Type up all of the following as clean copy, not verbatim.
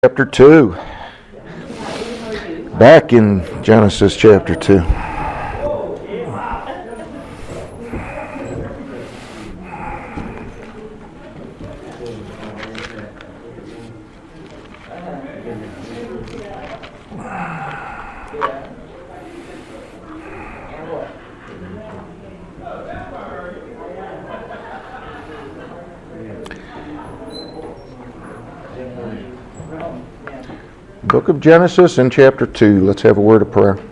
Chapter 2. Back in Genesis chapter 2. Book of Genesis in chapter 2. Let's have a word of prayer.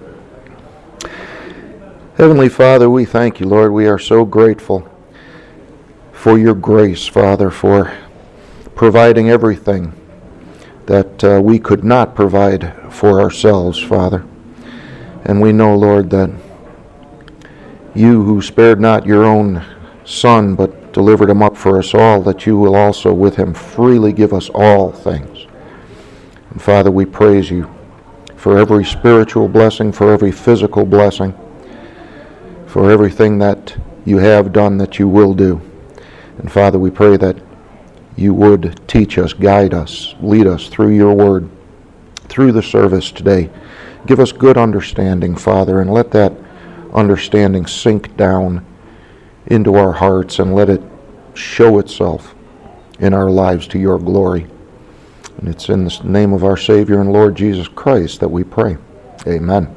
Heavenly Father, we thank you, Lord. We are so grateful for your grace, Father, for providing everything that we could not provide for ourselves, Father. And we know, Lord, that you who spared not your own Son, but delivered him up for us all, that you will also with him freely give us all things. And Father, we praise you for every spiritual blessing, for every physical blessing, for everything that you have done, that you will do. And Father, we pray that you would teach us, guide us, lead us through your word, through the service today. Give us good understanding, Father, and let that understanding sink down into our hearts and let it show itself in our lives to your glory. And it's in the name of our Savior and Lord Jesus Christ that we pray. Amen.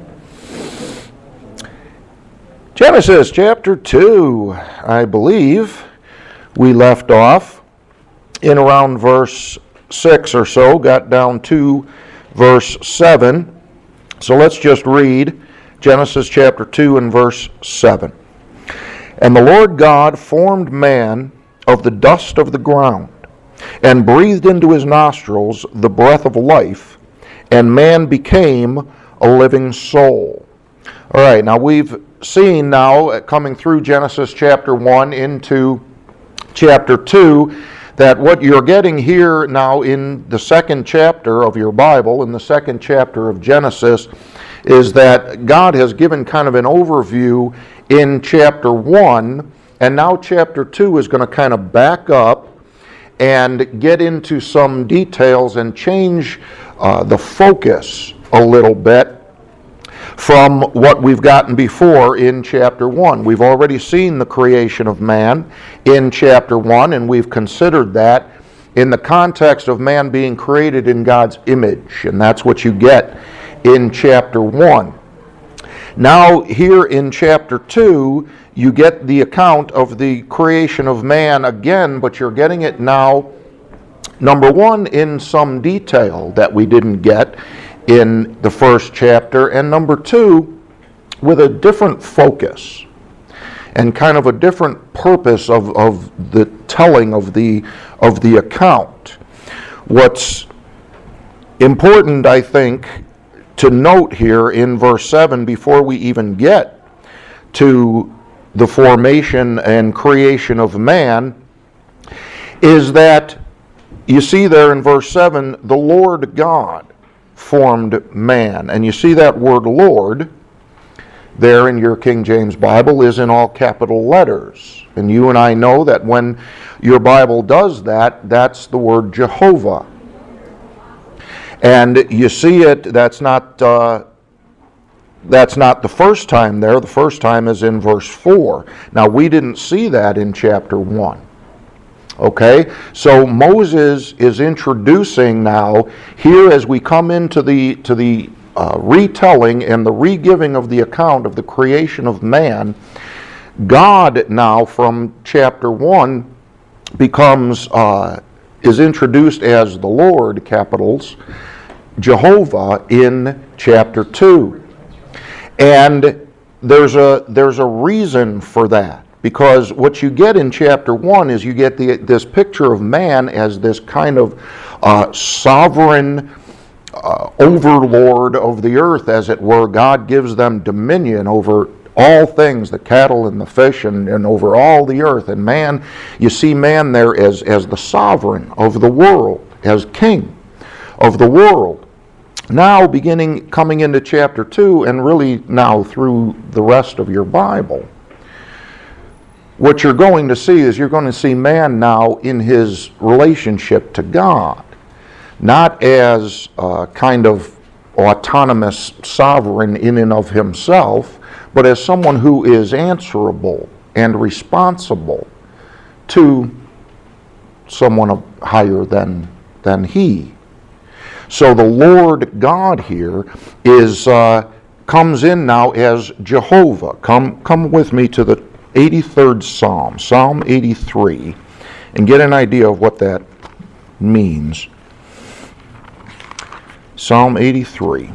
Genesis chapter 2, I believe we left off in around verse 6 or so, got down to verse 7. So let's just read Genesis chapter 2 and verse 7. And the Lord God formed man of the dust of the ground, and breathed into his nostrils the breath of life, and man became a living soul. All right, now we've seen now, coming through Genesis chapter 1 into chapter 2, that what you're getting here now in the second chapter of your Bible, in the second chapter of Genesis, is that God has given kind of an overview in chapter 1, and now chapter 2 is going to kind of back up and get into some details and change the focus a little bit from what we've gotten before in chapter 1. We've already seen the creation of man in chapter 1, and we've considered that in the context of man being created in God's image, and that's what you get in chapter 1. Now, here in chapter 2, you get the account of the creation of man again, but you're getting it now, number one, in some detail that we didn't get in the first chapter, and number two, with a different focus and kind of a different purpose of the telling of the account. What's important, I think, to note here in verse 7, before we even get to the formation and creation of man, is that you see there in verse 7, the Lord God formed man. And you see that word Lord there in your King James Bible is in all capital letters. And you and I know that when your Bible does that, that's the word Jehovah. And you see it, that's not the first time there. The first time is in verse 4. Now, we didn't see that in chapter 1. Okay? So Moses is introducing now, here as we come into the retelling and the regiving of the account of the creation of man, God now from chapter 1 becomes, is introduced as the Lord, capitals, Jehovah, in chapter 2. And there's a reason for that, because what you get in chapter 1 is you get this picture of man as this kind of sovereign overlord of the earth, as it were. God gives them dominion over all things, the cattle and the fish, and over all the earth. And man, you see man there as the sovereign of the world, as king of the world. Now, coming into chapter 2, and really now through the rest of your Bible, what you're going to see is you're going to see man now in his relationship to God. not as kind of autonomous sovereign in and of himself, but as someone who is answerable and responsible to someone higher than he. So the Lord God here comes in now as Jehovah. Come with me to the 83rd Psalm, Psalm 83, and get an idea of what that means. Psalm 83.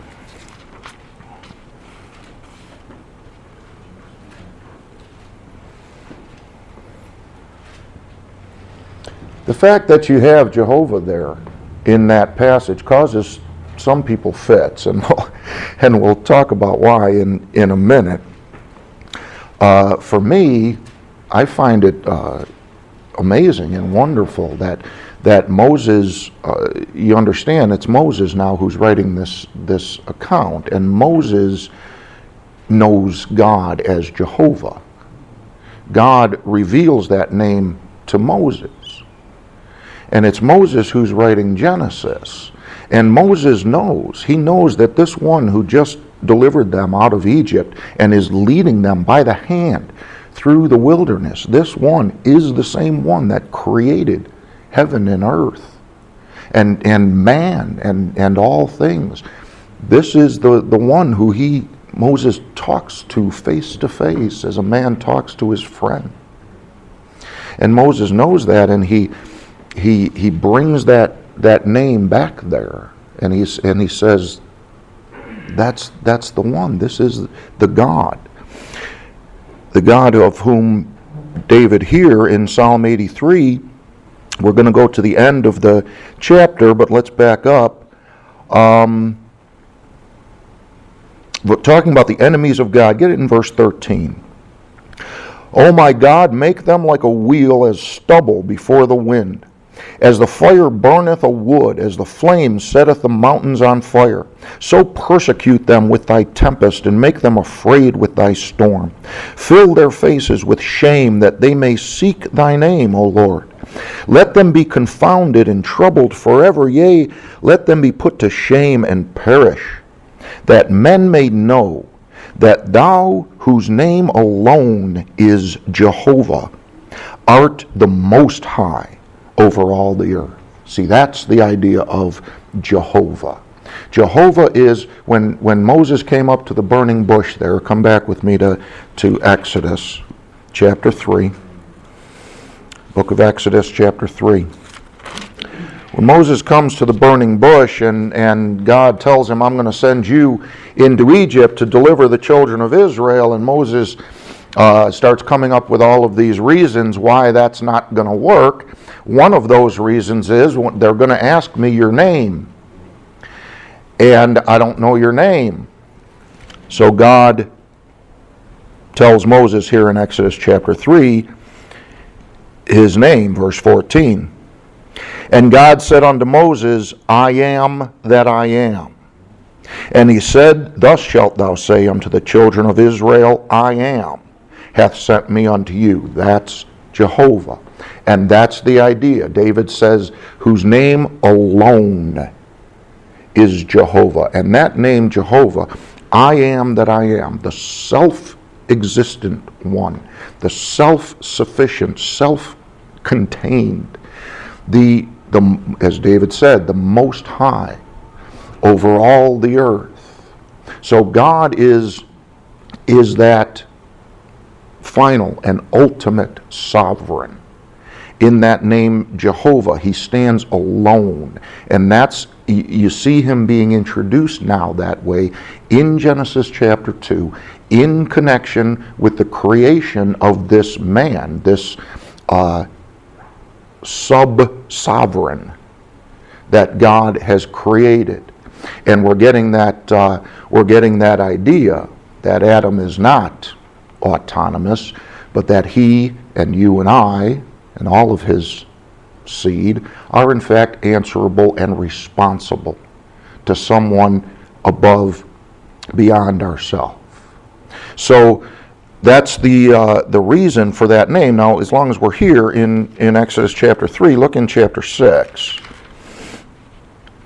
The fact that you have Jehovah there in that passage causes some people fits, and we'll talk about why in a minute. For me, I find it amazing and wonderful that Moses, you understand, it's Moses now who's writing this account, and Moses knows God as Jehovah. God reveals that name to Moses. And it's Moses who's writing Genesis. And Moses knows, he knows that this one who just delivered them out of Egypt and is leading them by the hand through the wilderness, this one is the same one that created heaven and earth and man and all things. This is the one who Moses talks to face as a man talks to his friend. And Moses knows that, and he brings that name back there, and he says, that's the one. This is the God of whom David here in Psalm 83. We're going to go to the end of the chapter, but let's back up. We're talking about the enemies of God. Get it in verse 13. O my God, make them like a wheel as stubble before the wind. As the fire burneth a wood, as the flame setteth the mountains on fire, so persecute them with thy tempest, and make them afraid with thy storm. Fill their faces with shame, that they may seek thy name, O Lord. Let them be confounded and troubled forever, yea, let them be put to shame and perish, that men may know that thou, whose name alone is Jehovah, art the Most High over all the earth. See, that's the idea of Jehovah. Jehovah is, when Moses came up to the burning bush there, come back with me to Exodus chapter 3. Book of Exodus chapter 3. When Moses comes to the burning bush and God tells him, I'm going to send you into Egypt to deliver the children of Israel, and Moses starts coming up with all of these reasons why that's not going to work. One of those reasons is they're going to ask me your name, and I don't know your name. So God tells Moses here in Exodus chapter 3 his name, verse 14. And God said unto Moses, I am that I am. And he said, Thus shalt thou say unto the children of Israel, I am, hath sent me unto you. That's Jehovah. And that's the idea. David says, whose name alone is Jehovah. And that name, Jehovah, I am that I am, the self-existent one, the self-sufficient, self-contained, the as David said, the Most High over all the earth. So God is that final and ultimate sovereign. In that name, Jehovah, he stands alone. And that's, you see him being introduced now that way in Genesis chapter 2, in connection with the creation of this man, this sub-sovereign that God has created. And we're getting that idea that Adam is not autonomous, but that he and you and I and all of his seed are in fact answerable and responsible to someone above, beyond ourselves. So that's the reason for that name. Now, as long as we're here in Exodus chapter 3, look in chapter 6.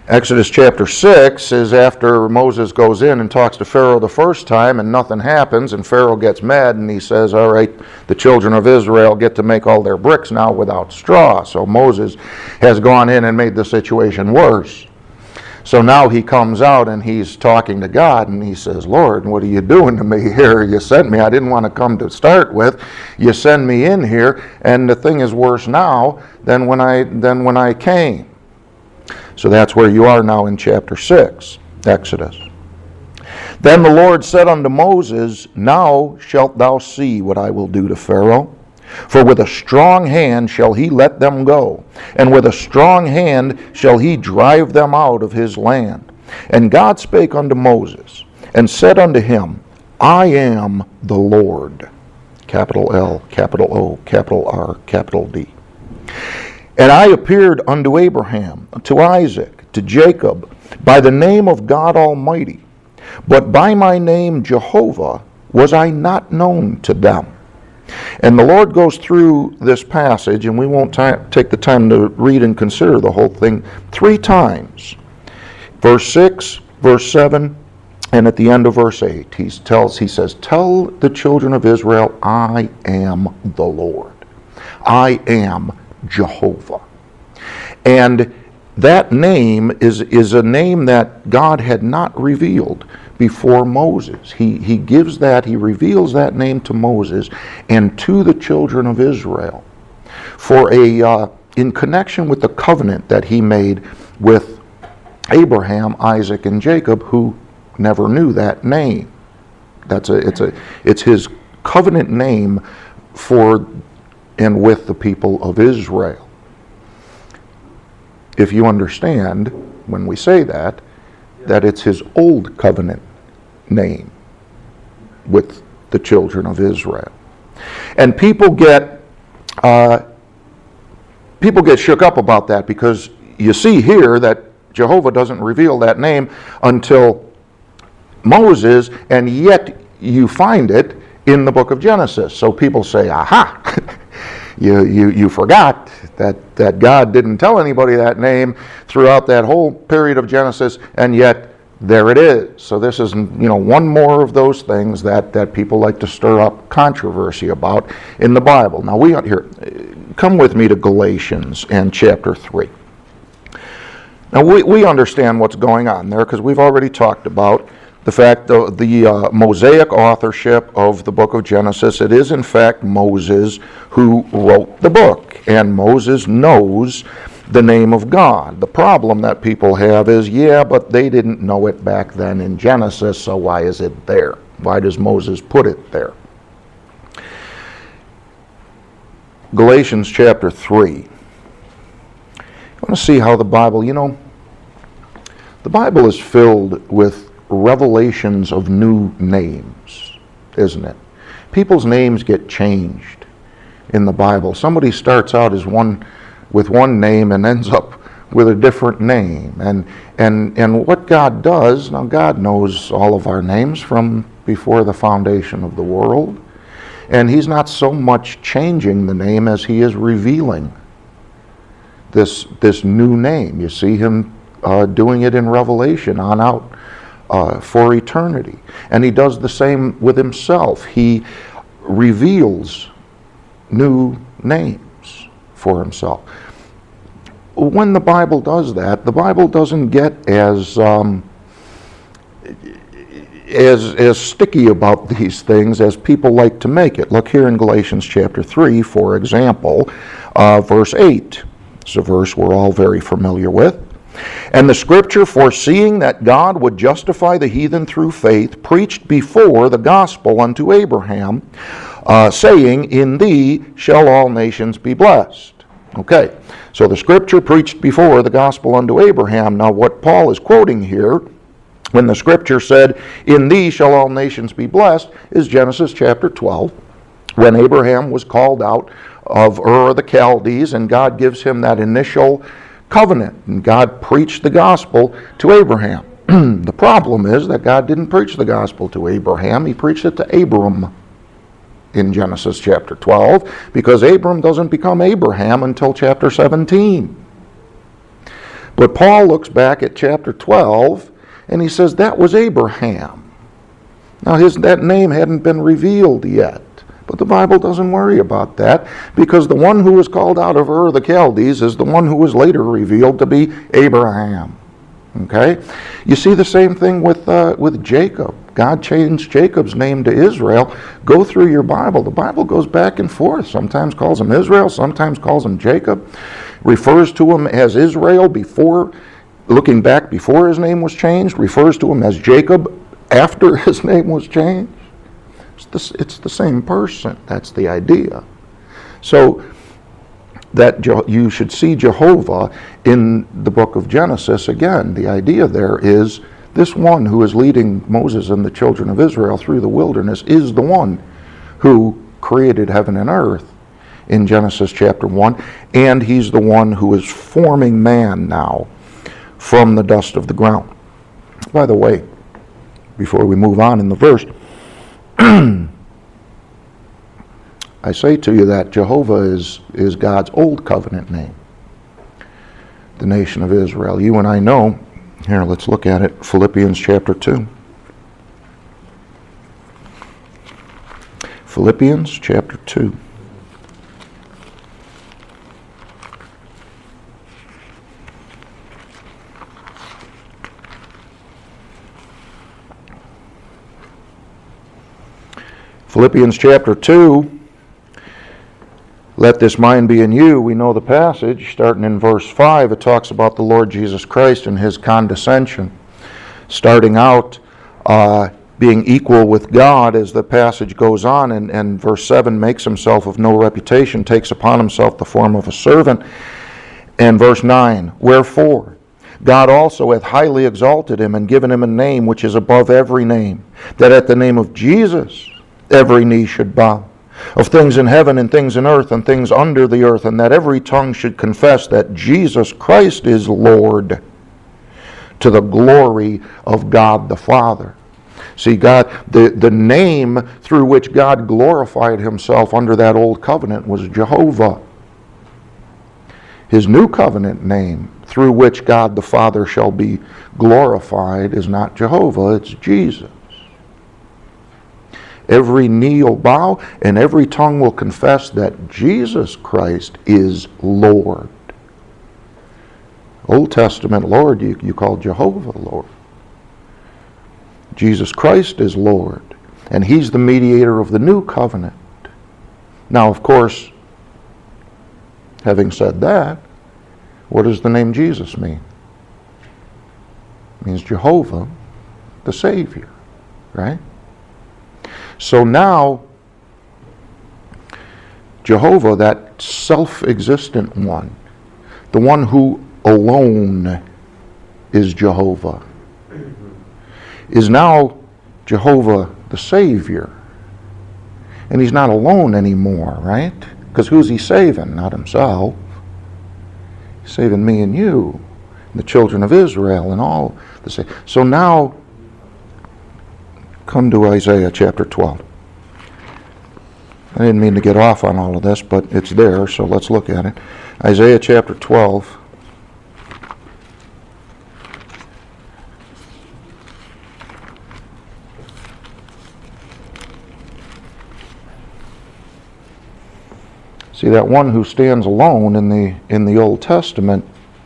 Exodus chapter 6 is after Moses goes in and talks to Pharaoh the first time and nothing happens, and Pharaoh gets mad and he says, all right, the children of Israel get to make all their bricks now without straw. So Moses has gone in and made the situation worse. So now he comes out and he's talking to God and he says, Lord, what are you doing to me here? You sent me. I didn't want to come to start with. You send me in here, and the thing is worse now than when I came. So that's where you are now in chapter 6, Exodus. Then the Lord said unto Moses, Now shalt thou see what I will do to Pharaoh. For with a strong hand shall he let them go, and with a strong hand shall he drive them out of his land. And God spake unto Moses, and said unto him, I am the Lord. Capital L, capital O, capital R, capital D. And I appeared unto Abraham, to Isaac, to Jacob, by the name of God Almighty. But by my name Jehovah was I not known to them. And the Lord goes through this passage, and we won't take the time to read and consider the whole thing 3 times. Verse 6, verse 7, and at the end of verse 8, he says, Tell the children of Israel, I am the Lord. I am Jehovah. And that name is a name that God had not revealed before Moses. He gives that, he reveals that name to Moses and to the children of Israel for in connection with the covenant that he made with Abraham, Isaac, and Jacob, who never knew that name. It's his covenant name for and with the people of Israel. If you understand, when we say that it's his old covenant name with the children of Israel. And people get shook up about that, because you see here that Jehovah doesn't reveal that name until Moses, and yet you find it in the book of Genesis. So people say, aha, you forgot that God didn't tell anybody that name throughout that whole period of Genesis, and yet there it is. So this is, one more of those things that people like to stir up controversy about in the Bible. Now come with me to Galatians and chapter 3. Now we understand what's going on there, because we've already talked about the fact the Mosaic authorship of the book of Genesis. It is in fact Moses who wrote the book, and Moses knows the name of God. The problem that people have is, but they didn't know it back then in Genesis, so why is it there? Why does Moses put it there? Galatians chapter 3. I want to see how the Bible, the Bible is filled with revelations of new names, isn't it? People's names get changed in the Bible. Somebody starts out with one name and ends up with a different name. And what God does, now God knows all of our names from before the foundation of the world, and he's not so much changing the name as he is revealing this new name. You see him doing it in Revelation on out for eternity. And he does the same with himself. He reveals new names for himself. When the Bible does that, the Bible doesn't get as sticky about these things as people like to make it. Look here in Galatians chapter 3, for example, verse 8. It's a verse we're all very familiar with. And the scripture, foreseeing that God would justify the heathen through faith, preached before the gospel unto Abraham, saying, In thee shall all nations be blessed. Okay, so the scripture preached before the gospel unto Abraham. Now what Paul is quoting here, when the scripture said, In thee shall all nations be blessed, is Genesis chapter 12, when Abraham was called out of Ur of the Chaldees, and God gives him that initial covenant, and God preached the gospel to Abraham. The problem is that God didn't preach the gospel to Abraham, he preached it to Abram in Genesis chapter 12, because Abram doesn't become Abraham until chapter 17. But Paul looks back at chapter 12 and he says that was Abraham. Now that name hadn't been revealed yet. But the Bible doesn't worry about that, because the one who was called out of Ur of the Chaldees is the one who was later revealed to be Abraham. Okay? You see the same thing with Jacob. God changed Jacob's name to Israel. Go through your Bible. The Bible goes back and forth. Sometimes calls him Israel, sometimes calls him Jacob. Refers to him as Israel before, looking back before his name was changed. Refers to him as Jacob after his name was changed. It's the same person. That's the idea. So that you should see Jehovah in the book of Genesis again. The idea there is this one who is leading Moses and the children of Israel through the wilderness is the one who created heaven and earth in Genesis chapter 1, and he's the one who is forming man now from the dust of the ground. By the way, before we move on in the verse, I say to you that Jehovah is God's old covenant name, the nation of Israel. You and I know. Here, let's look at it. Philippians chapter 2. Philippians chapter 2. Philippians chapter 2, let this mind be in you. We know the passage, starting in verse 5, it talks about the Lord Jesus Christ and his condescension. Starting out being equal with God as the passage goes on, and verse 7, makes himself of no reputation, takes upon himself the form of a servant. And verse 9, wherefore God also hath highly exalted him and given him a name which is above every name, that at the name of Jesus every knee should bow, of things in heaven and things in earth and things under the earth, and that every tongue should confess that Jesus Christ is Lord, to the glory of God the Father. See, God, the name through which God glorified himself under that old covenant was Jehovah. His new covenant name through which God the Father shall be glorified is not Jehovah, it's Jesus. Every knee will bow and every tongue will confess that Jesus Christ is Lord. Old Testament Lord, you call Jehovah Lord. Jesus Christ is Lord, and he's the mediator of the new covenant. Now, of course, having said that, what does the name Jesus mean? It means Jehovah, the Savior, right? So now, Jehovah, that self-existent one, the one who alone is Jehovah, is now Jehovah the Savior. And he's not alone anymore, right? Because who's he saving? Not himself. He's saving me and you, and the children of Israel, and all the same. So now, come to Isaiah chapter 12. I didn't mean to get off on all of this, but it's there, so let's look at it. Isaiah chapter 12. See, that one who stands alone in the Old Testament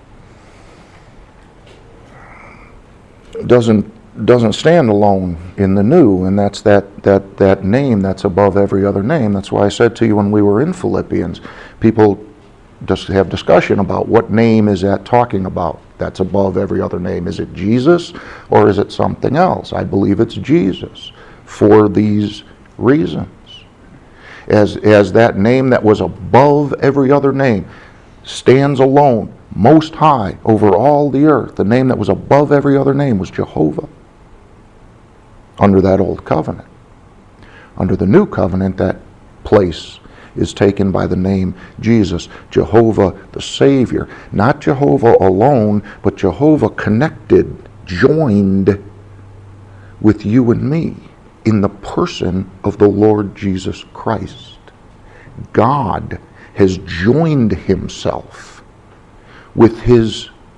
doesn't stand alone in the New, and that's that name that's above every other name. That's why I said to you when we were in Philippians, people just have discussion about what name is that talking about that's above every other name. Is it Jesus or is it something else? I believe it's Jesus for these reasons. As that name that was above every other name stands alone, most high over all the earth. The name that was above every other name was Jehovah under that old covenant. Under the new covenant, that place is taken by the name Jesus, Jehovah the Savior. Not Jehovah alone, but Jehovah connected, joined with you and me in the person of the Lord Jesus Christ. God has joined himself with his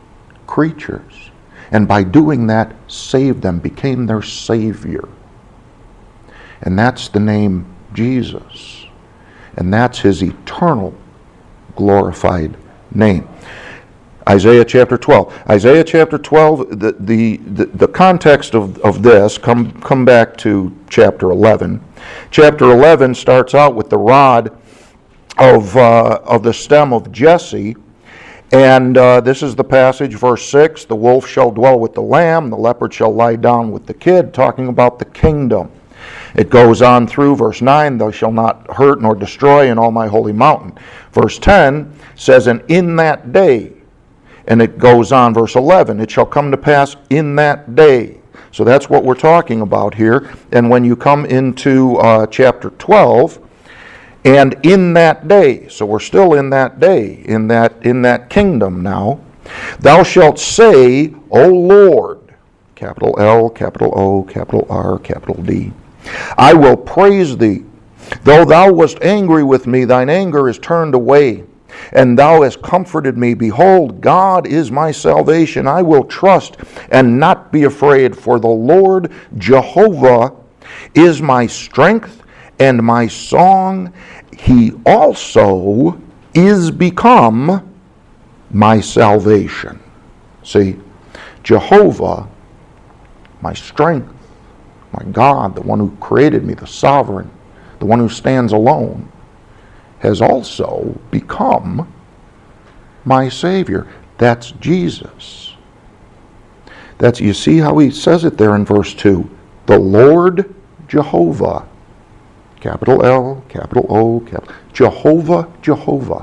creatures. And by doing that, saved them, became their Savior. And that's the name Jesus. And that's his eternal glorified name. Isaiah chapter 12. Isaiah chapter 12, the context of this, come back to chapter 11. Chapter 11 starts out with the rod of the stem of Jesse. And this is the passage, verse 6, the wolf shall dwell with the lamb, the leopard shall lie down with the kid, talking about the kingdom. It goes on through verse 9, thou shalt not hurt nor destroy in all my holy mountain. Verse 10 says, and in that day, and it goes on, verse 11, it shall come to pass in that day. So that's what we're talking about here. And when you come into chapter 12, and in that day, so we're still in that day, in that kingdom now, thou shalt say, O Lord, capital L, capital O, capital R, capital D, I will praise thee. Though thou wast angry with me, thine anger is turned away, and thou hast comforted me. Behold, God is my salvation. I will trust and not be afraid, for the Lord Jehovah is my strength and my song. He also is become my salvation. See, Jehovah, my strength, my God, the one who created me, the sovereign, the one who stands alone, has also become my Savior. That's Jesus. You see how he says it there in verse 2. The Lord Jehovah, capital L, capital O, capital Jehovah, Jehovah.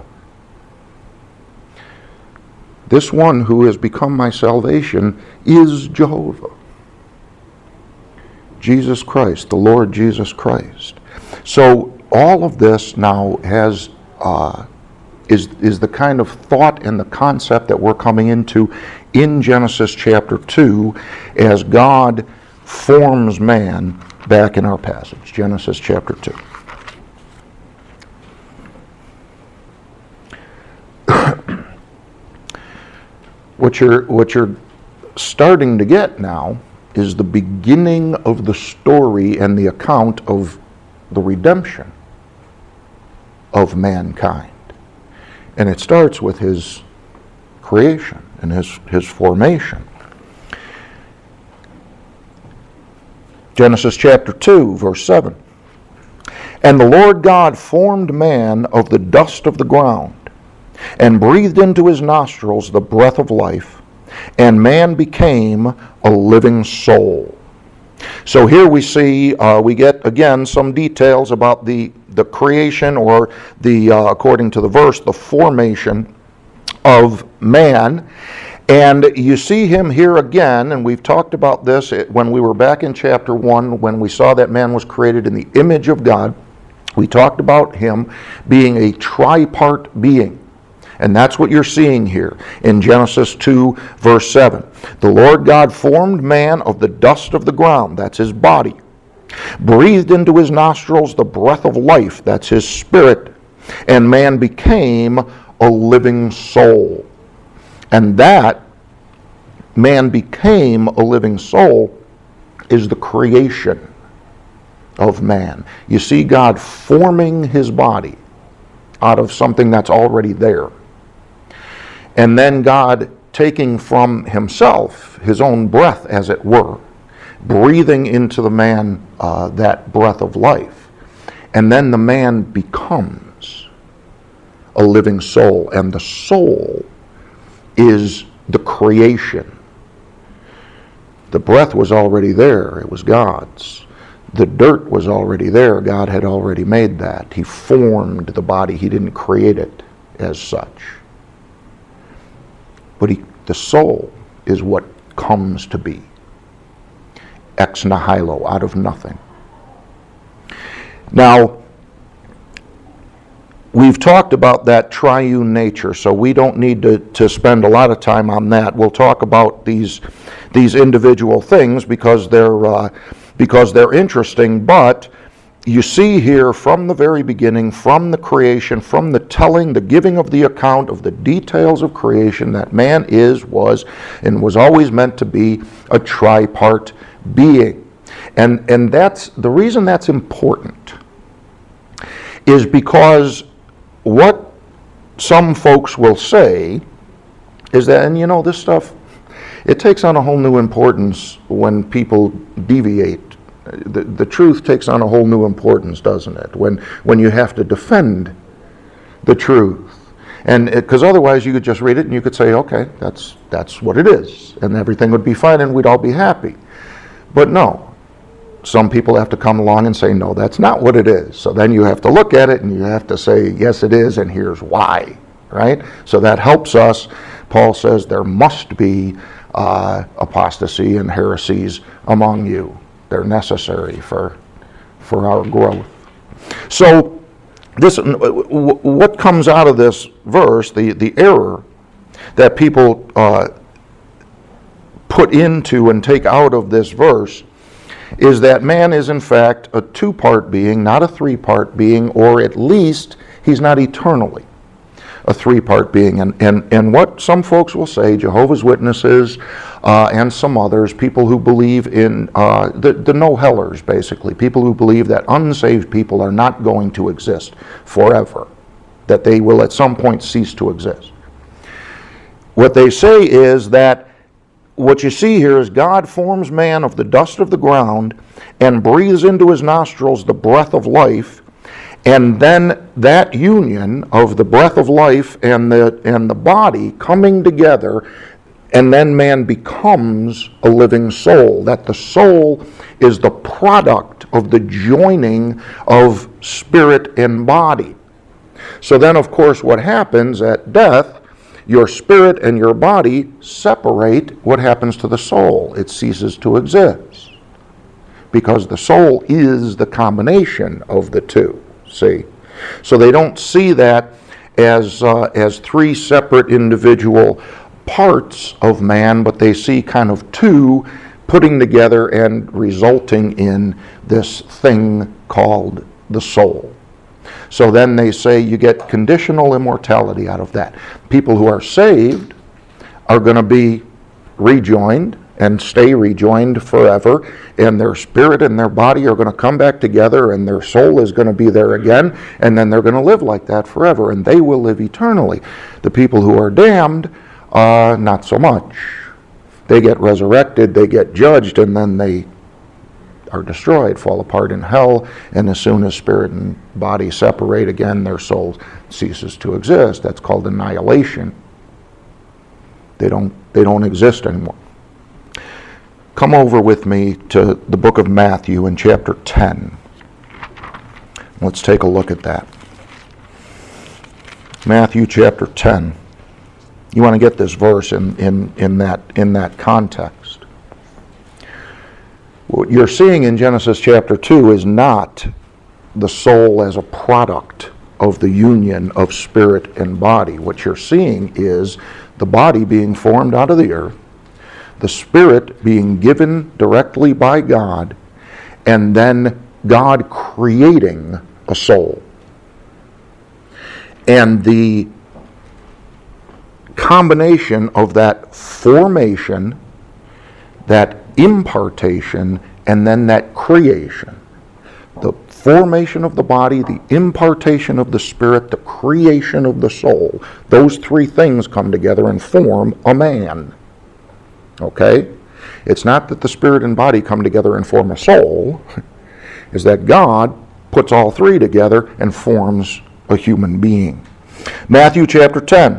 This one who has become my salvation is Jehovah. Jesus Christ, the Lord Jesus Christ. So all of this now has is the kind of thought and the concept that we're coming into in Genesis chapter 2 as God forms man back in our passage, Genesis chapter 2. What you're starting to get now is the beginning of the story and the account of the redemption of mankind. And it starts with his creation and his formation. Genesis chapter 2, verse 7. And the Lord God formed man of the dust of the ground, and breathed into his nostrils the breath of life, and man became a living soul. So here we see, we get again some details about the creation, or the according to the verse, the formation of man. And you see him here again, and we've talked about this when we were back in chapter 1, when we saw that man was created in the image of God. We talked about him being a tripart being. And that's what you're seeing here in Genesis 2, verse 7. The Lord God formed man of the dust of the ground, that's his body, breathed into his nostrils the breath of life, that's his spirit, and man became a living soul. And that man became a living soul is the creation of man. You see God forming his body out of something that's already there. And then God taking from himself his own breath, as it were, breathing into the man that breath of life. And then the man becomes a living soul. And the soul is the creation. The breath was already there. It was God's. The dirt was already there. God had already made that. He formed the body. He didn't create it as such. But the soul is what comes to be. Ex nihilo, out of nothing. Now, we've talked about that triune nature, so we don't need to spend a lot of time on that. We'll talk about these individual things because they're interesting, but you see here from the very beginning, from the creation, from the telling, the giving of the account of the details of creation, that man was, and was always meant to be a tripart being. And that's the reason that's important is because what some folks will say is that, and this stuff, it takes on a whole new importance when people deviate. The truth takes on a whole new importance, doesn't it? When you have to defend the truth, and because otherwise you could just read it and you could say, okay, that's what it is, and everything would be fine and we'd all be happy. But no, some people have to come along and say, no, that's not what it is. So then you have to look at it and you have to say, yes, it is, and here's why, right? So that helps us. Paul says there must be apostasy and heresies among you. They're necessary for our growth. So this, what comes out of this verse, the error that people put into and take out of this verse, is that man is in fact a two-part being, not a three-part being, or at least he's not eternally a three-part being. And what some folks will say, Jehovah's Witnesses and some others, people who believe in the no-hellers, basically, people who believe that unsaved people are not going to exist forever, that they will at some point cease to exist. What they say is that what you see here is God forms man of the dust of the ground and breathes into his nostrils the breath of life, and then that union of the breath of life and the body coming together, and then man becomes a living soul. That the soul is the product of the joining of spirit and body. So then, of course, what happens at death, your spirit and your body separate. What happens to the soul? It ceases to exist, because the soul is the combination of the two. See? So they don't see that as three separate individual parts of man, but they see kind of two putting together and resulting in this thing called the soul. So then they say you get conditional immortality out of that. People who are saved are going to be rejoined and stay rejoined forever, and their spirit and their body are going to come back together, and their soul is going to be there again, and then they're going to live like that forever, and they will live eternally. The people who are damned, not so much. They get resurrected, they get judged, and then they are destroyed, fall apart in hell, and as soon as spirit and body separate again, their soul ceases to exist. That's called annihilation. They don't exist anymore. Come over with me to the book of Matthew in chapter 10. Let's take a look at that. Matthew chapter 10. You want to get this verse in that context. What you're seeing in Genesis chapter 2 is not the soul as a product of the union of spirit and body. What you're seeing is the body being formed out of the earth, the spirit being given directly by God, and then God creating a soul. And the combination of that formation, that impartation, and then that creation. The formation of the body, the impartation of the spirit, the creation of the soul. Those three things come together and form a man. Okay? It's not that the spirit and body come together and form a soul. It's that God puts all three together and forms a human being. Matthew chapter 10.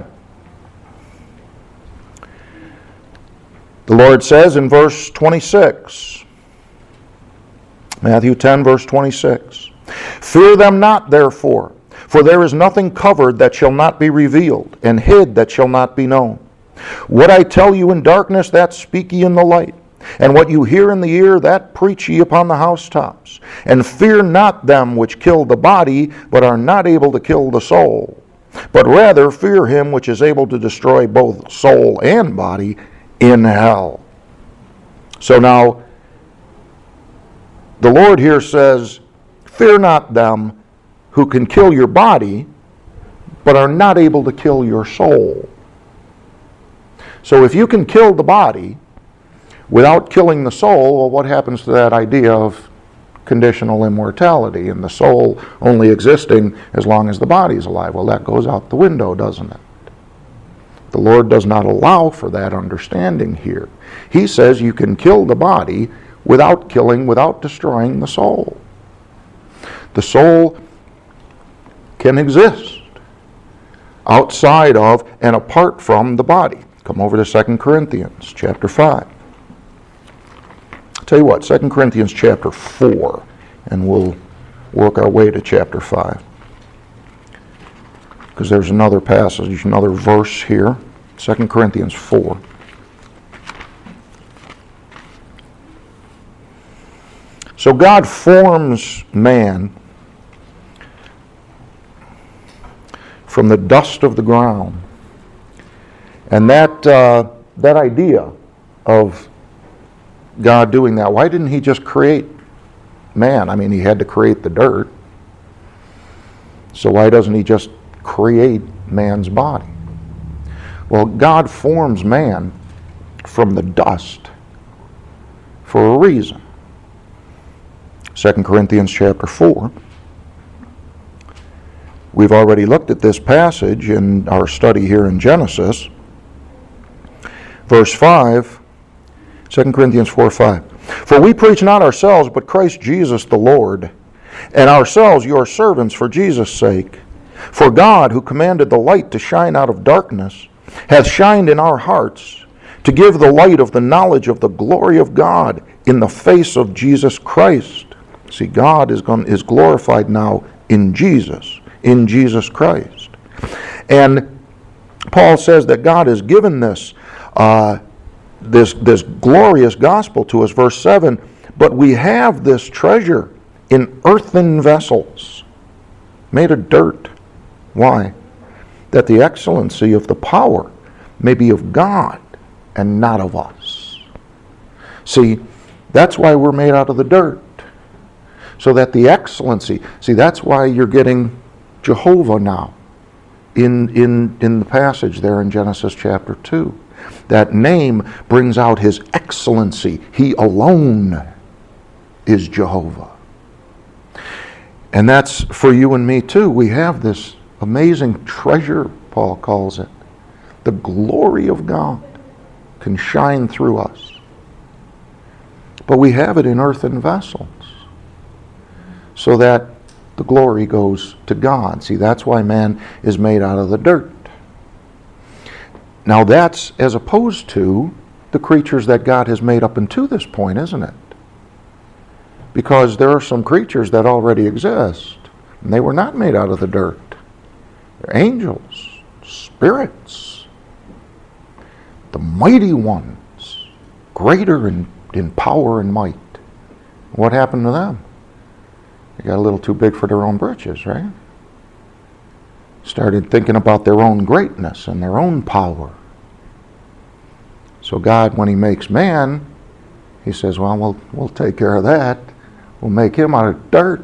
The Lord says in verse 26, Matthew 10, verse 26, "Fear them not, therefore, for there is nothing covered that shall not be revealed, and hid that shall not be known. What I tell you in darkness, that speak ye in the light, and what you hear in the ear, that preach ye upon the housetops. And fear not them which kill the body, but are not able to kill the soul, but rather fear him which is able to destroy both soul and body in hell." So now, the Lord here says, fear not them who can kill your body, but are not able to kill your soul. So if you can kill the body without killing the soul, well, what happens to that idea of conditional immortality and the soul only existing as long as the body is alive? Well, that goes out the window, doesn't it? The Lord does not allow for that understanding here. He says you can kill the body without destroying the soul. The soul can exist outside of and apart from the body. Come over to 2 Corinthians chapter 5. I'll tell you what, 2 Corinthians chapter 4, and we'll work our way to chapter 5. Because there's another passage, another verse here. 2 Corinthians 4. So God forms man from the dust of the ground. And that idea of God doing that, why didn't he just create man? I mean, he had to create the dirt. So why doesn't he just create man's body? Well, God forms man from the dust for a reason. 2 Corinthians chapter 4. We've already looked at this passage in our study here in Genesis. Verse 5, 2 Corinthians 4:5. For we preach not ourselves, but Christ Jesus the Lord, and ourselves your servants for Jesus' sake. For God, who commanded the light to shine out of darkness, hath shined in our hearts, to give the light of the knowledge of the glory of God in the face of Jesus Christ. See, God is glorified now in Jesus Christ. And Paul says that God has given this glorious gospel to us. Verse 7, but we have this treasure in earthen vessels, made of dirt. Why? That the excellency of the power may be of God and not of us. See, that's why we're made out of the dirt. So that the excellency, see, that's why you're getting Jehovah now in the passage there in Genesis chapter 2. That name brings out his excellency. He alone is Jehovah. And that's for you and me too. We have this amazing treasure, Paul calls it. The glory of God can shine through us. But we have it in earthen vessels, so that the glory goes to God. See, that's why man is made out of the dirt. Now that's as opposed to the creatures that God has made up unto this point, isn't it? Because there are some creatures that already exist, and they were not made out of the dirt. They're angels, spirits, the mighty ones, greater in power and might. What happened to them? They got a little too big for their own britches, right? Started thinking about their own greatness and their own power. So God, when he makes man, he says, well, we'll take care of that. We'll make him out of dirt.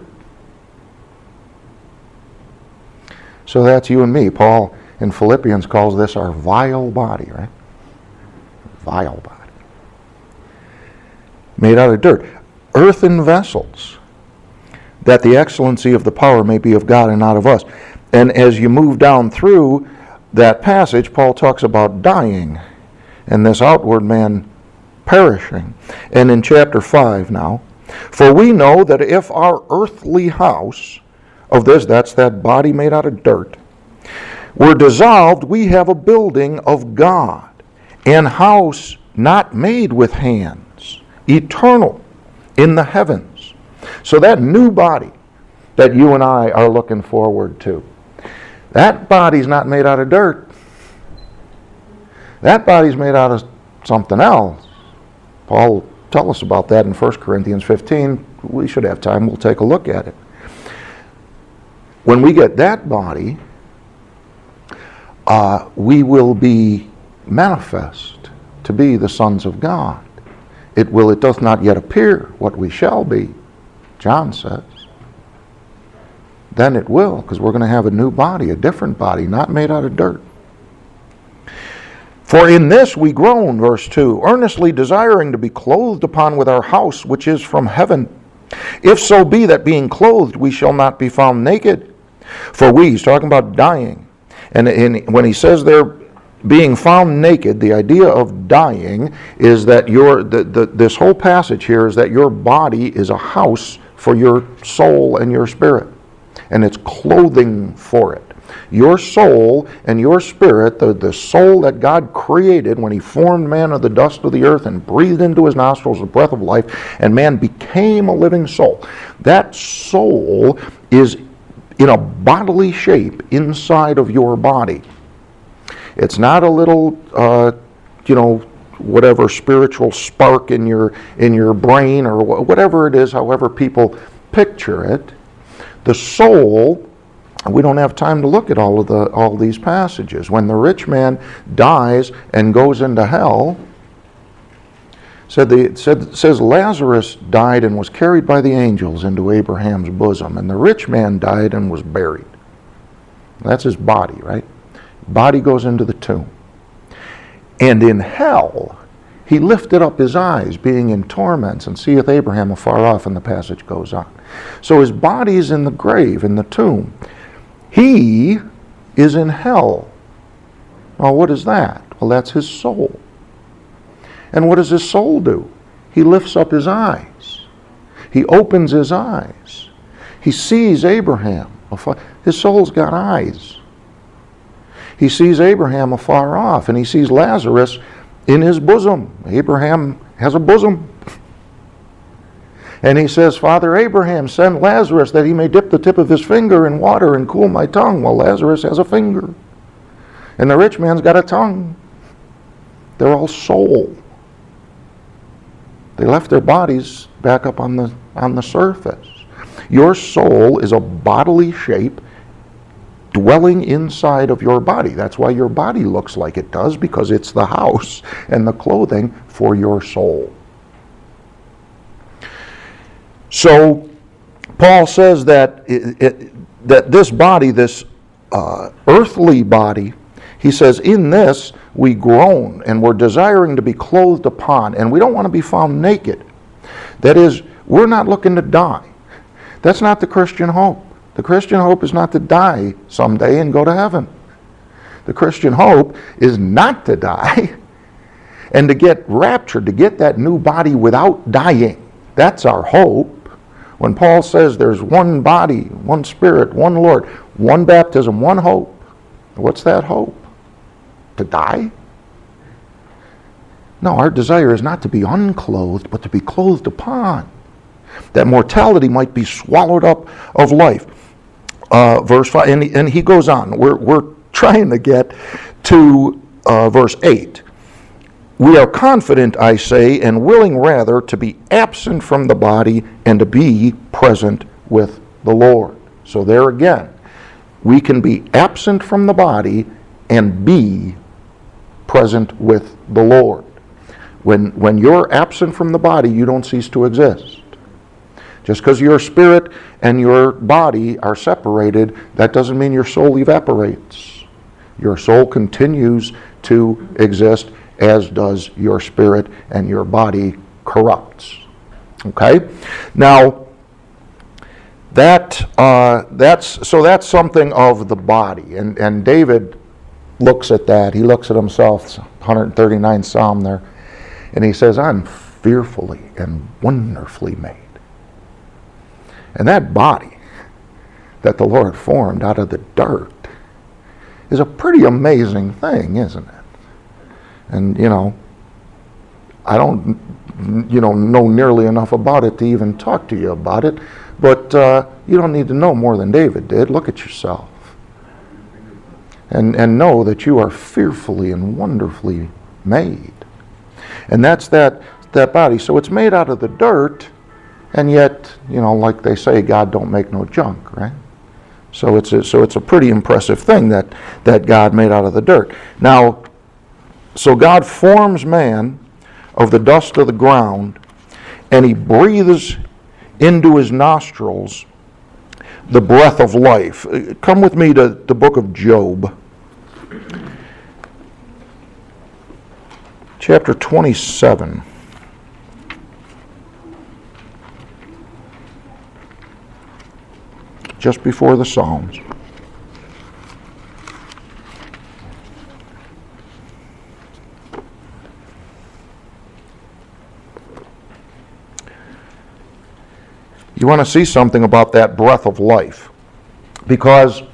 So that's you and me. Paul in Philippians calls this our vile body, right? Vile body. Made out of dirt. Earthen vessels, that the excellency of the power may be of God and not of us. And as you move down through that passage, Paul talks about dying and this outward man perishing. And in chapter 5 now, for we know that if our earthly house of this, that's that body made out of dirt, were dissolved, we have a building of God, an house not made with hands, eternal in the heavens. So that new body that you and I are looking forward to, that body's not made out of dirt. That body's made out of something else. Paul will tell us about that in 1 Corinthians 15. We should have time. We'll take a look at it. When we get that body, we will be manifest to be the sons of God. It doth not yet appear what we shall be, John says. then it will, because we're going to have a new body, a different body, not made out of dirt. For in this we groan, verse 2, earnestly desiring to be clothed upon with our house which is from heaven. If so be that being clothed we shall not be found naked. For we, he's talking about dying. And when he says they're being found naked, the idea of dying is that this whole passage here is that your body is a house for your soul and your spirit. And it's clothing for it. Your soul and your spirit, the soul that God created when he formed man of the dust of the earth and breathed into his nostrils the breath of life, and man became a living soul. That soul is in a bodily shape inside of your body. It's not a little, whatever spiritual spark in your brain or whatever it is, however people picture it. The soul, we don't have time to look at all these passages. When the rich man dies and goes into hell, says Lazarus died and was carried by the angels into Abraham's bosom, and the rich man died and was buried. That's his body, right? Body goes into the tomb. And in hell, he lifted up his eyes, being in torments, and seeth Abraham afar off, and the passage goes on. So his body is in the grave, in the tomb. He is in hell. Well, what is that? Well, that's his soul. And what does his soul do? He lifts up his eyes. He opens his eyes. He sees Abraham. His soul's got eyes. He sees Abraham afar off, and he sees Lazarus in his bosom. Abraham has a bosom. And he says, Father Abraham, send Lazarus that he may dip the tip of his finger in water and cool my tongue. Well, Lazarus has a finger. And the rich man's got a tongue. They're all soul. They left their bodies back up on the surface. Your soul is a bodily shape dwelling inside of your body. That's why your body looks like it does, because it's the house and the clothing for your soul. So Paul says that that this body, this earthly body, he says, in this we groan and we're desiring to be clothed upon, and we don't want to be found naked. That is, we're not looking to die. That's not the Christian hope. The Christian hope is not to die someday and go to heaven. The Christian hope is not to die and to get raptured, to get that new body without dying. That's our hope. When Paul says there's one body, one spirit, one Lord, one baptism, one hope, what's that hope? To die? No, our desire is not to be unclothed, but to be clothed upon. That mortality might be swallowed up of life. Verse 5, and he goes on. We're trying to get to verse 8. We are confident, I say, and willing rather to be absent from the body and to be present with the Lord. So there again, we can be absent from the body and be present with the Lord. When you're absent from the body, you don't cease to exist. Just because your spirit and your body are separated, that doesn't mean your soul evaporates. Your soul continues to exist, as does your spirit, and your body corrupts. Okay? Now, that's something of the body. And David looks at that. He looks at himself, 139th Psalm there, and he says, I'm fearfully and wonderfully made. And that body that the Lord formed out of the dirt is a pretty amazing thing, isn't it? And, I don't, know nearly enough about it to even talk to you about it, but you don't need to know more than David did. Look at yourself. And know that you are fearfully and wonderfully made. And that's that body. So it's made out of the dirt, and yet, like they say, God don't make no junk, right? So it's a pretty impressive thing that God made out of the dirt. Now, so God forms man of the dust of the ground, and he breathes into his nostrils the breath of life. Come with me to the book of Job. Chapter 27. Just before the Psalms. You want to see something about that breath of life. Because,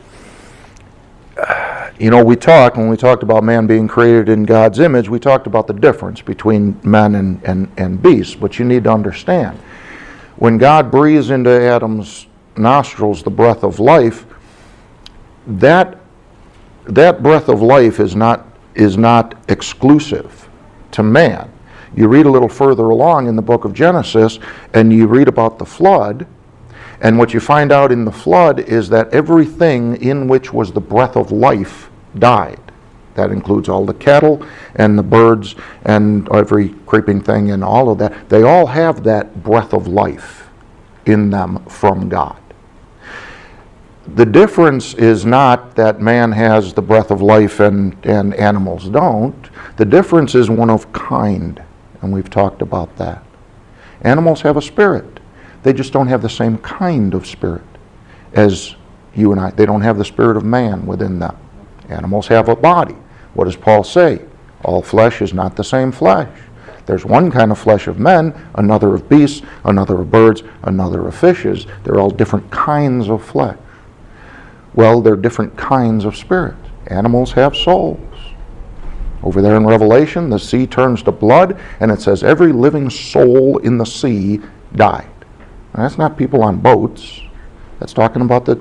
when we talked about man being created in God's image, we talked about the difference between men and beasts. But you need to understand, when God breathes into Adam's nostrils the breath of life, that breath of life is not exclusive to man. You read a little further along in the book of Genesis, and you read about the flood, and what you find out in the flood is that everything in which was the breath of life died. That includes all the cattle and the birds and every creeping thing and all of that. They all have that breath of life in them from God. The difference is not that man has the breath of life and animals don't. The difference is one of kind. And we've talked about that. Animals have a spirit. They just don't have the same kind of spirit as you and I. They don't have the spirit of man within them. Animals have a body. What does Paul say? All flesh is not the same flesh. There's one kind of flesh of men, another of beasts, another of birds, another of fishes. They're all different kinds of flesh. Well, they're different kinds of spirit. Animals have souls. Over there in Revelation, the sea turns to blood, and it says every living soul in the sea died. And that's not people on boats. That's talking about the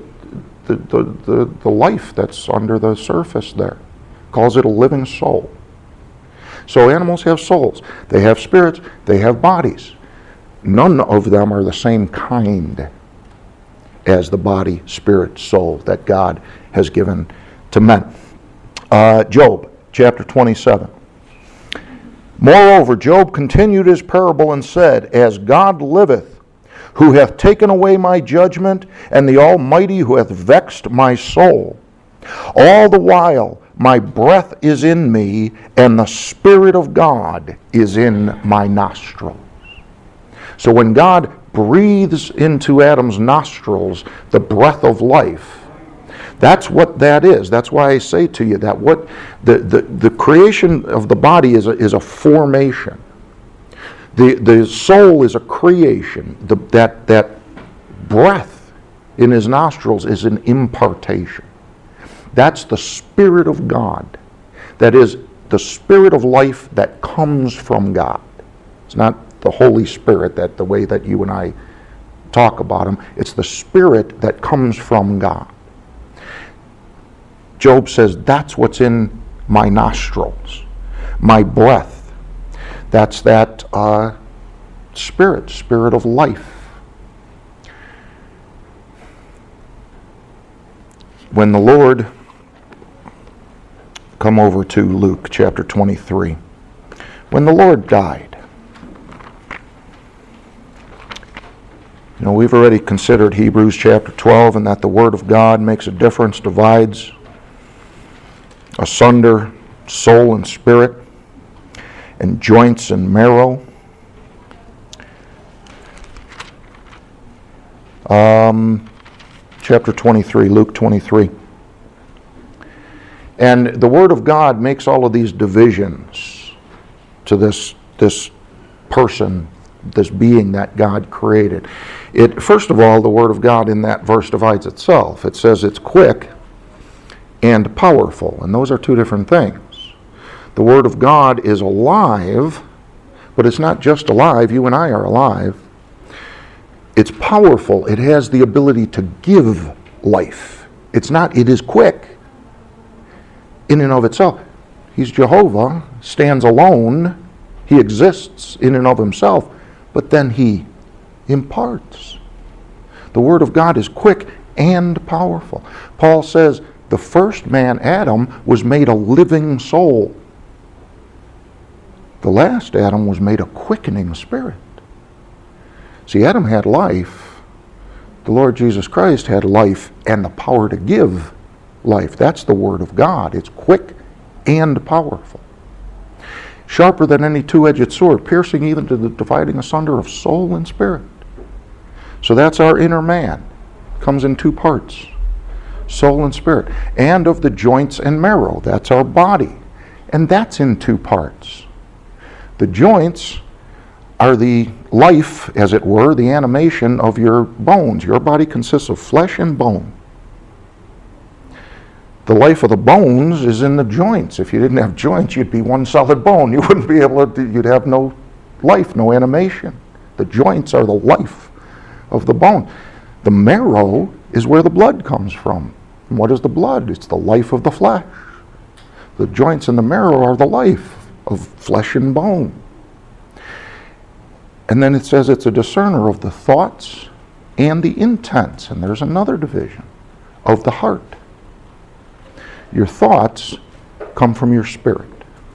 life that's under the surface there. Calls it a living soul. So animals have souls. They have spirits. They have bodies. None of them are the same kind as the body, spirit, soul that God has given to men. Job. Chapter 27. Moreover, Job continued his parable and said, As God liveth, who hath taken away my judgment, and the Almighty who hath vexed my soul, all the while my breath is in me, and the Spirit of God is in my nostrils. So when God breathes into Adam's nostrils the breath of life, that's what that is. That's why I say to you that what the creation of the body is a formation. The soul is a creation. That breath in his nostrils is an impartation. That's the Spirit of God. That is the Spirit of life that comes from God. It's not the Holy Spirit, that the way that you and I talk about him. It's the Spirit that comes from God. Job says, that's what's in my nostrils, my breath. That's that spirit of life. When the Lord, come over to Luke chapter 23, when the Lord died, we've already considered Hebrews chapter 12 and that the Word of God makes a difference, divides asunder soul and spirit, and joints and marrow. Chapter 23, Luke 23. And the Word of God makes all of these divisions to this person, this being that God created. First of all, the Word of God in that verse divides itself. It says it's quick and powerful, and those are two different things. The Word of God is alive, but it's not just alive. You and I are alive. It's powerful. It has the ability to give life. It is quick in and of itself. He's Jehovah, stands alone. He exists in and of himself, but then he imparts. The Word of God is quick and powerful. Paul says, the first man, Adam, was made a living soul. The last Adam was made a quickening spirit. See, Adam had life. The Lord Jesus Christ had life and the power to give life. That's the Word of God. It's quick and powerful. Sharper than any two-edged sword, piercing even to the dividing asunder of soul and spirit. So that's our inner man. Comes in two parts, soul and spirit. And of the joints and marrow. That's our body. And that's in two parts. The joints are the life, as it were, the animation of your bones. Your body consists of flesh and bone. The life of the bones is in the joints. If you didn't have joints, you'd be one solid bone. You wouldn't be able to, you'd have no life, no animation. The joints are the life of the bone. The marrow is where the blood comes from. And what is the blood? It's the life of the flesh. The joints and the marrow are the life of flesh and bone. And then it says it's a discerner of the thoughts and the intents. And there's another division of the heart. Your thoughts come from your spirit.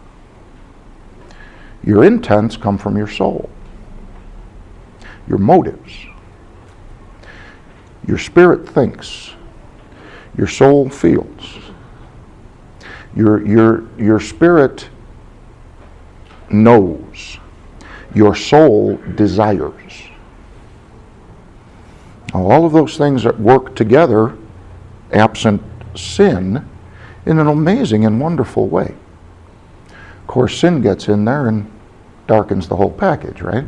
Your intents come from your soul. Your motives. Your spirit thinks. Your soul feels. Your spirit knows. Your soul desires. Now, all of those things that work together, absent sin, in an amazing and wonderful way. Of course, sin gets in there and darkens the whole package, right?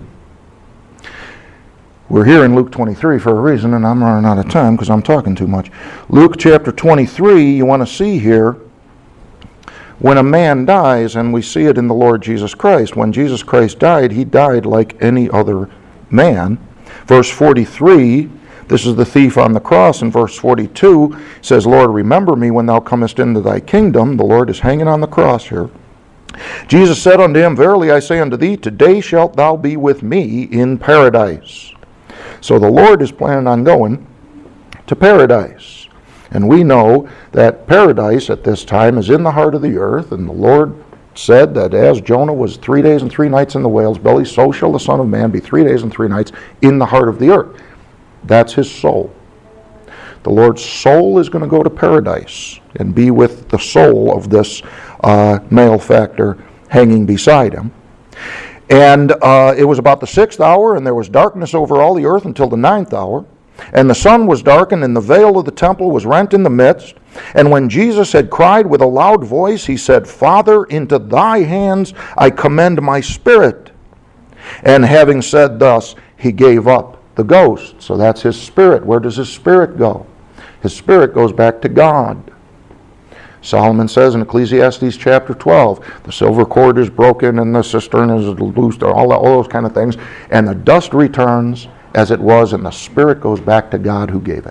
We're here in Luke 23 for a reason, and I'm running out of time because I'm talking too much. Luke chapter 23, you want to see here, when a man dies, and we see it in the Lord Jesus Christ. When Jesus Christ died, he died like any other man. Verse 43, this is the thief on the cross. In verse 42, says, Lord, remember me when thou comest into thy kingdom. The Lord is hanging on the cross here. Jesus said unto him, Verily I say unto thee, today shalt thou be with me in paradise. So the Lord is planning on going to paradise. And we know that paradise at this time is in the heart of the earth. And the Lord said that as Jonah was 3 days and 3 nights in the whale's belly, so shall the Son of Man be 3 days and 3 nights in the heart of the earth. That's his soul. The Lord's soul is going to go to paradise and be with the soul of this malefactor hanging beside him. And it was about the 6th hour, and there was darkness over all the earth until the 9th hour. And the sun was darkened, and the veil of the temple was rent in the midst. And when Jesus had cried with a loud voice, he said, Father, into thy hands I commend my spirit. And having said thus, he gave up the ghost. So that's his spirit. Where does his spirit go? His spirit goes back to God. Solomon says in Ecclesiastes chapter 12, the silver cord is broken and the cistern is loosed, all those kind of things, and the dust returns as it was, and the spirit goes back to God who gave it.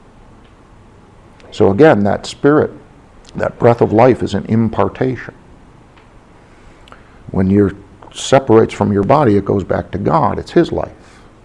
So again, that spirit, that breath of life is an impartation. When you separates from your body, it goes back to God. It's his life.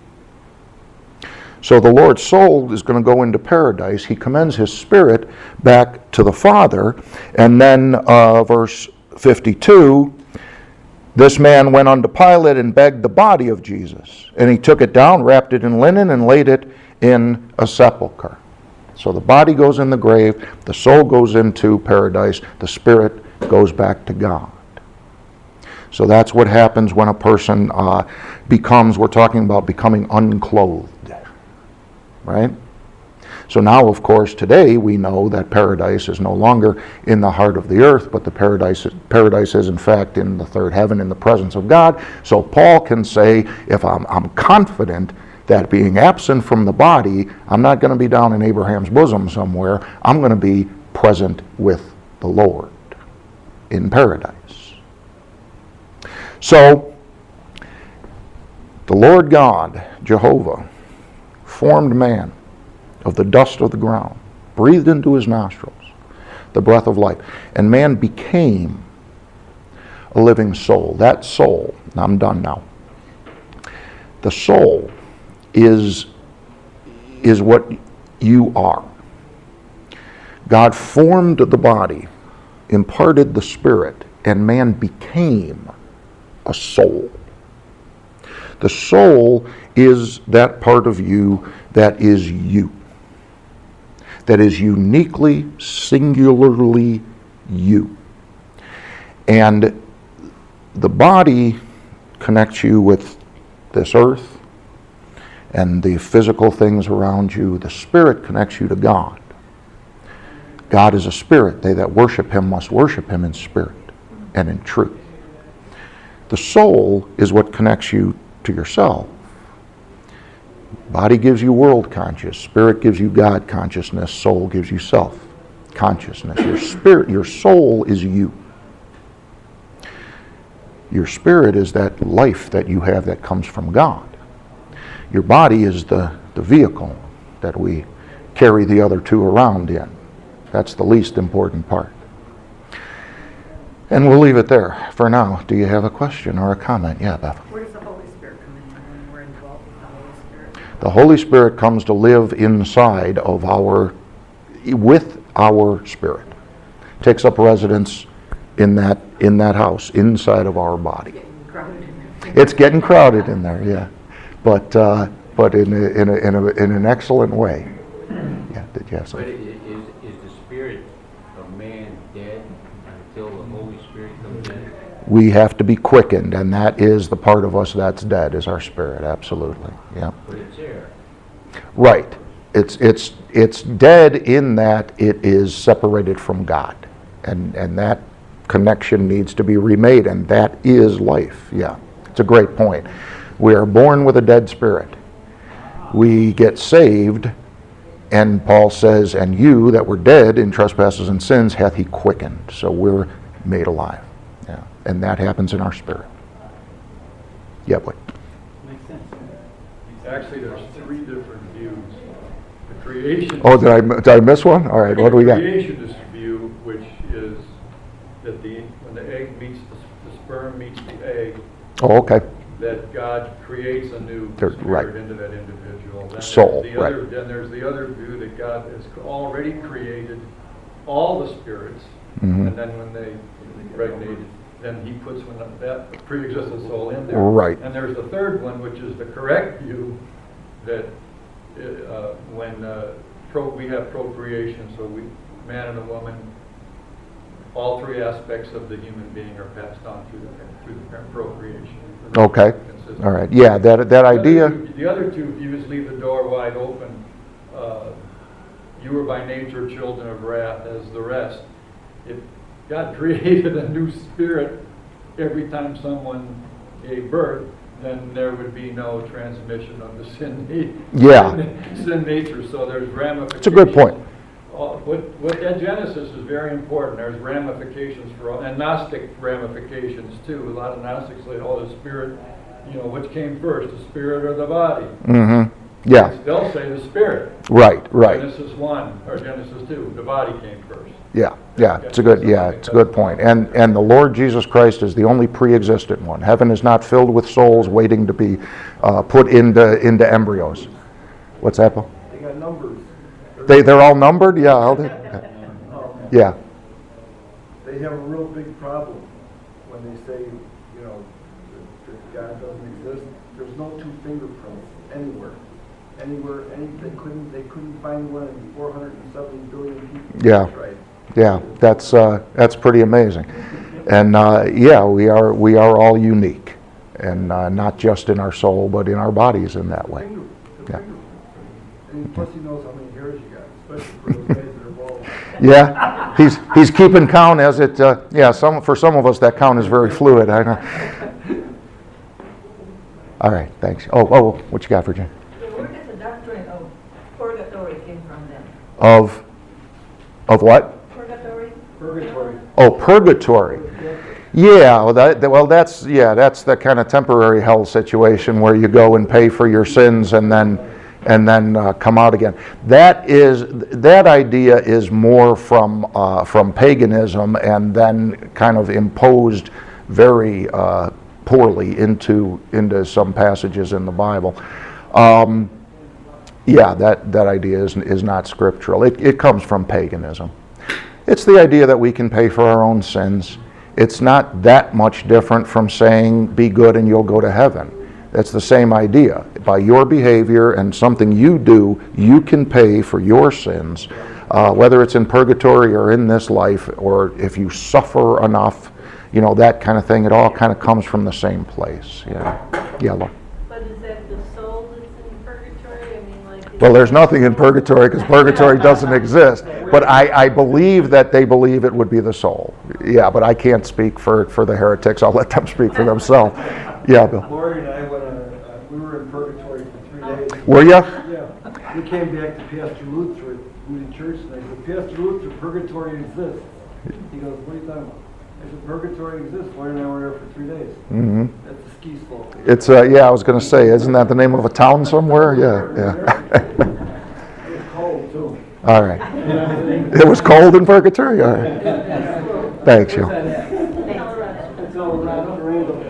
So the Lord's soul is going to go into paradise. He commends his spirit back to the Father. And then verse 52, this man went unto Pilate and begged the body of Jesus. And he took it down, wrapped it in linen, and laid it in a sepulchre. So the body goes in the grave, the soul goes into paradise, the spirit goes back to God. So that's what happens when a person becomes, we're talking about becoming unclothed. Right? So now, of course, today we know that paradise is no longer in the heart of the earth, but the paradise is in fact in the third heaven in the presence of God. So Paul can say, if I'm confident that being absent from the body, I'm not going to be down in Abraham's bosom somewhere. I'm going to be present with the Lord in paradise. So the Lord God, Jehovah, formed man of the dust of the ground, breathed into his nostrils the breath of life, and man became a living soul. That soul, I'm done now. The soul is what you are. God formed the body, imparted the spirit, and man became a soul. The soul is that part of you that is you. That is uniquely, singularly you. And the body connects you with this earth and the physical things around you. The spirit connects you to God. God is a spirit. They that worship him must worship him in spirit and in truth. The soul is what connects you to yourself. Body gives you world conscious. Spirit gives you God consciousness. Soul gives you self consciousness. Your spirit, your soul is you. Your spirit is that life that you have that comes from God. Your body is the vehicle that we carry the other two around in. That's the least important part. And we'll leave it there for now. Do you have a question or a comment? Yeah, Beth. Where does the Holy Spirit come in when we're involved with the Holy Spirit? The Holy Spirit comes to live inside of with our spirit. Takes up residence in that house, inside of our body. Getting crowded in there. It's getting crowded in there, yeah. But in an excellent way. Yeah, did you have But something? is the spirit of man dead until the Holy Spirit comes in? We have to be quickened, and that is the part of us that's dead, is our spirit, absolutely. Yeah. But it's there. Right. It's dead in that it is separated from God. And that connection needs to be remade, and that is life. Yeah. It's a great point. We are born with a dead spirit. We get saved, and Paul says, and you that were dead in trespasses and sins hath he quickened. So we're made alive. Yeah. And that happens in our spirit. Yeah, what? Makes sense. Actually, there's three different views. The creation. Oh, did I miss one? All right, what do we got? The creationist view, which is that when the egg meets the sperm meets the egg, Oh, okay. that God creates a new Right. spirit into that individual. Then Soul, Then there's the other view that God has already created all the spirits, Mhm. and then when they impregnated, then he puts that pre-existent soul in there. Right. And there's the third one, which is the correct view, that when we have procreation, so man and a woman, all three aspects of the human being are passed on through the procreation. Okay. Consistent. All right. Yeah, that idea. The other two views leave the door wide open. You were by nature children of wrath as the rest. If God created a new spirit every time someone gave birth, then there would be no transmission of the sin nature. So there's ramifications. It's a good point. What that Genesis is very important. There's ramifications for all, and Gnostic ramifications too. A lot of Gnostics say, "Oh, the spirit, which came first, the spirit or the body?" Mm-hmm. Yeah. They'll say the spirit. Right. Genesis 1 or Genesis 2, the body came first. Yeah. It's a good point. And the Lord Jesus Christ is the only pre-existent one. Heaven is not filled with souls waiting to be put into embryos. What's that, Paul? They got numbers. They're all numbered? Yeah. Yeah. They have a real big problem when they say, that God doesn't exist. There's no two fingerprints anywhere. They couldn't find one in 470 billion people. Yeah. That's right. Yeah, that's pretty amazing. And we are all unique, and not just in our soul, but in our bodies in that way. Yeah. And plus he knows how many hairs you got, especially for those guys that are bald. Yeah, he's keeping count as it. For some of us that count is very fluid. I know. All right, thanks. Oh, what you got, Virginia? Where does the doctrine of purgatory came from then? Of what? Purgatory? Purgatory. Oh, purgatory. Yeah, that's the kind of temporary hell situation where you go and pay for your sins and then come out again. That idea is more from paganism and then kind of imposed very poorly into some passages in the Bible. That idea is not scriptural. It comes from paganism. It's the idea that we can pay for our own sins. It's not that much different from saying, be good and you'll go to heaven. It's the same idea. By your behavior and something you do, you can pay for your sins, whether it's in purgatory or in this life, or if you suffer enough, that kind of thing. It all kind of comes from the same place. Yeah, Laura. But is that the soul that's in purgatory? I mean, like. Well, there's nothing in purgatory because purgatory doesn't exist. But I believe that they believe it would be the soul. Yeah, but I can't speak for the heretics. I'll let them speak for themselves. Yeah, Bill. Lori and I we were in purgatory for 3 days. Were ya? Yeah. We came back to Pastor Luther at Moody Church, and I said, Pastor Luther, purgatory exists. He goes, what are you talking about? I said, purgatory exists. Lori and I were there for 3 days. Mm-hmm. That's a ski slope. It's I was going to say, isn't that the name of a town somewhere? Yeah. It was cold, too. All right. It was cold in purgatory? All right. Thanks, you. It's all around the rainbow.